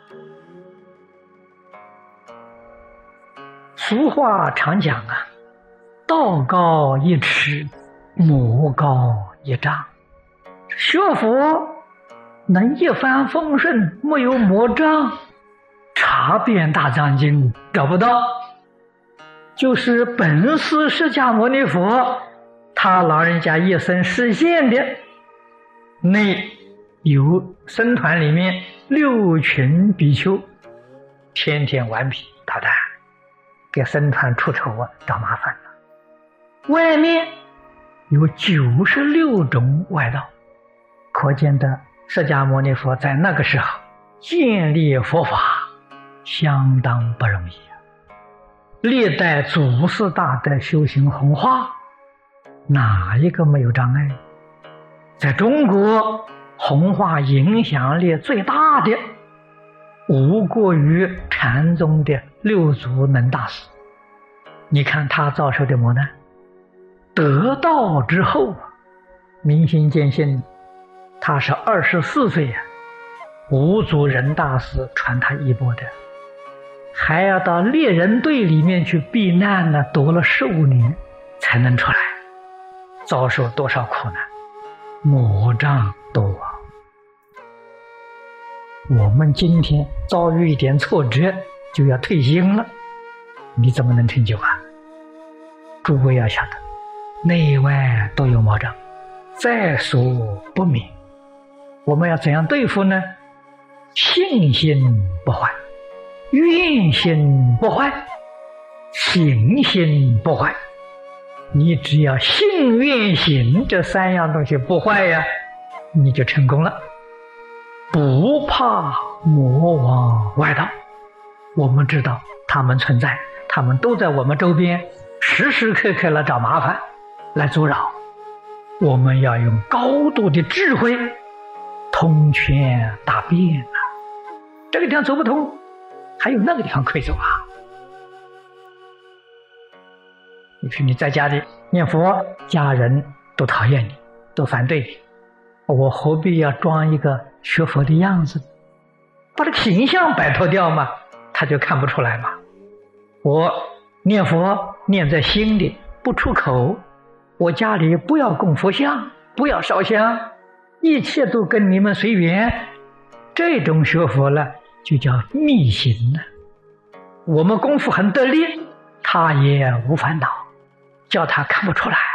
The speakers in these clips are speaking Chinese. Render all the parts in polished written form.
俗话常讲啊，道高一尺，魔高一丈。学佛能一帆风顺，没有魔障，查遍大藏经找不到。就是本师释迦牟尼佛他老人家一生实现的，内有僧团里面6群比丘，天天顽皮捣蛋，给僧团出丑啊，找麻烦了。外面有96种外道，可见的释迦牟尼佛在那个时候建立佛法相当不容易啊。历代祖师大德修行弘化，哪一个没有障碍？在中国弘化影响力最大的，无过于禅宗的六祖能大师。你看他遭受的磨难，得道之后明心见性，他是24岁啊，五祖仁大师传他衣钵的，还要到猎人队里面去避难呢，躲了15年才能出来，遭受多少苦难，魔障多啊。我们今天遭遇一点挫折就要退心了，你怎么能成就啊？诸位要晓得，内外都有魔障，在所不免。我们要怎样对付呢？信心不坏，愿心不坏，行心不坏。你只要信愿行这3样东西不坏呀，你就成功了。不怕魔王外道，我们知道他们存在，他们都在我们周边，时时刻刻来找麻烦，来阻扰。我们要用高度的智慧通权大变啊！这个地方走不通，还有那个地方可以走啊！你说你在家里念佛，家人都讨厌你，都反对你，我何必要装一个学佛的样子？把这个形象摆脱掉嘛，他就看不出来嘛。我念佛念在心里，不出口，我家里不要供佛像，不要烧香，一切都跟你们随缘，这种学佛了就叫密行了。我们功夫很得力，他也无烦恼，叫他看不出来。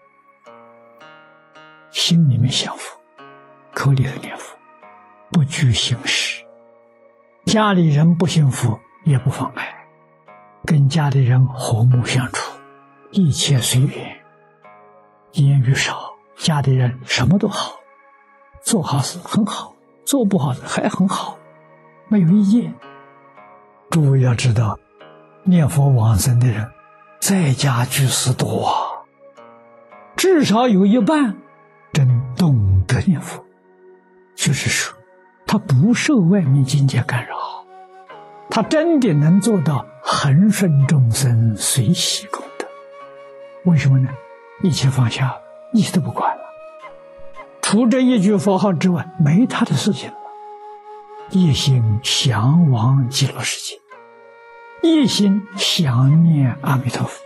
心里面想佛，口里头念佛，不拘形式。家里人不信佛也不妨碍，跟家里人和睦相处，一切随缘，言语少，家里人什么都好，做好事很好，做不好事还很好，没有意见。诸位要知道，念佛往生的人在家居士多啊，至少有一半真懂得念佛，就是说他不受外面境界干扰，他真的能做到恒顺众生，随喜功德。为什么呢？一切放下，一切都不管了，除这一句佛号之外没他的事情了，一心向往极乐世界，一心想念阿弥陀佛。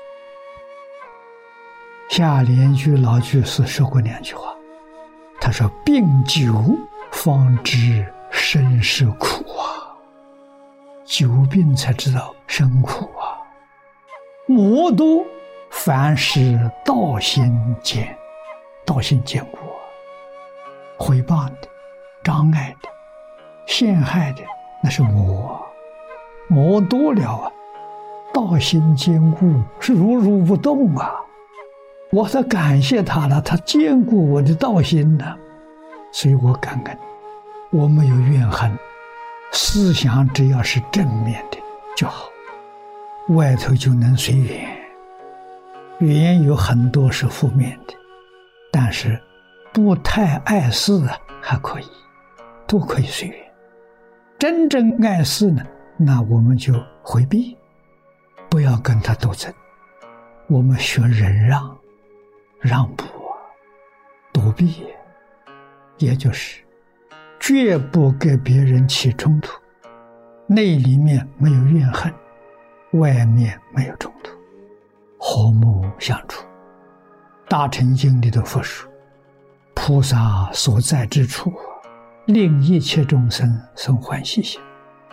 下联居老居士说过2句话，他说病久方知生是苦啊，久病才知道生苦啊。魔多凡是道心坚，道心坚固啊，毁谤的、障碍的、陷害的，那是魔啊。魔多了啊，道心坚固是如如不动啊。我在感谢他了，他坚固我的道心呢，所以我感恩。我没有怨恨，思想只要是正面的就好，外头就能随缘。缘有很多是负面的，但是不太碍事还可以，都可以随缘。真正碍事呢，那我们就回避，不要跟他斗争。我们学忍让，让步躲避，也就是绝不给别人起冲突， 内里面没有怨恨，外面没有冲突，和睦相处。大乘经里的佛说，菩萨所在之处，令一切众生生欢喜心。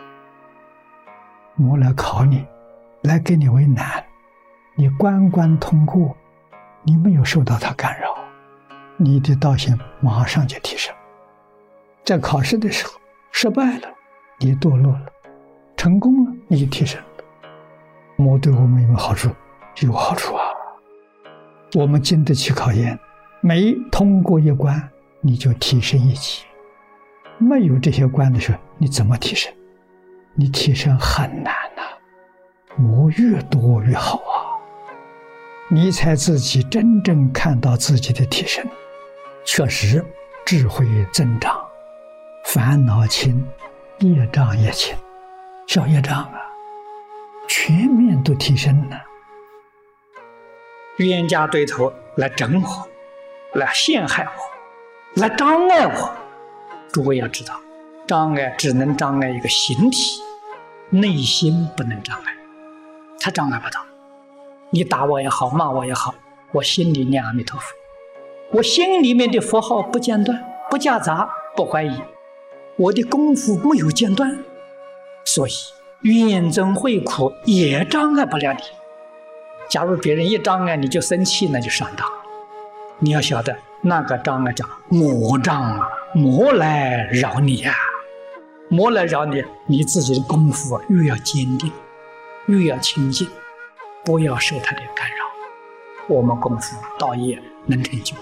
魔来考你，来给你为难，你关关通过，你没有受到他干扰，你的道行马上就提升。在考试的时候失败了，你堕落了；成功了，你提升了。魔对我们有没有好处？有好处啊！我们经得起考验，每通过一关，你就提升一级。没有这些关的时候，你怎么提升？你提升很难呐，魔越多越好啊！你才自己真正看到自己的提升，确实智慧增长，烦恼轻，业障也轻，小业障啊，全面都提升了。冤家对头来整我，来陷害我，来障碍我。诸位要知道，障碍只能障碍一个形体，内心不能障碍，他障碍不到。你打我也好，骂我也好，我心里念阿弥陀佛，我心里面的佛号不间断，不夹杂，不怀疑，我的功夫没有间断，所以怨憎会苦也障碍不了你。假如别人一障碍你就生气，那就上当。你要晓得，那个障碍叫魔障啊，魔来扰你啊，魔来扰你，你自己的功夫啊越要坚定，越要清净，不要受他的干扰，我们功夫道业能成就。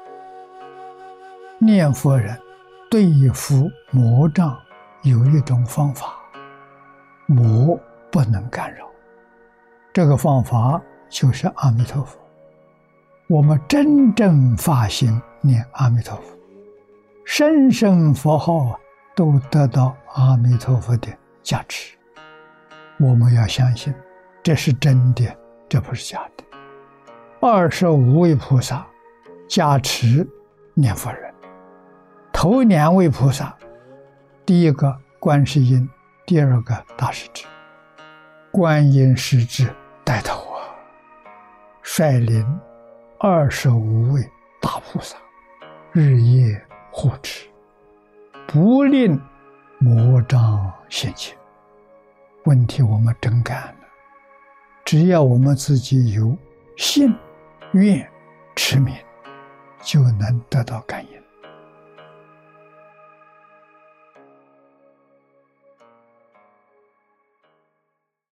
念佛人对付魔障有一种方法，魔不能干扰，这个方法就是阿弥陀佛。我们真正发心念阿弥陀佛，声声佛号都得到阿弥陀佛的加持。我们要相信这是真的，这不是假的。25位菩萨加持念佛人，头2位菩萨，第一个观世音，第二个大势至。观音势至带头啊，率领25位大菩萨日夜护持，不令魔障现前。问题我们真干了，只要我们自己有信愿持名，就能得到感应。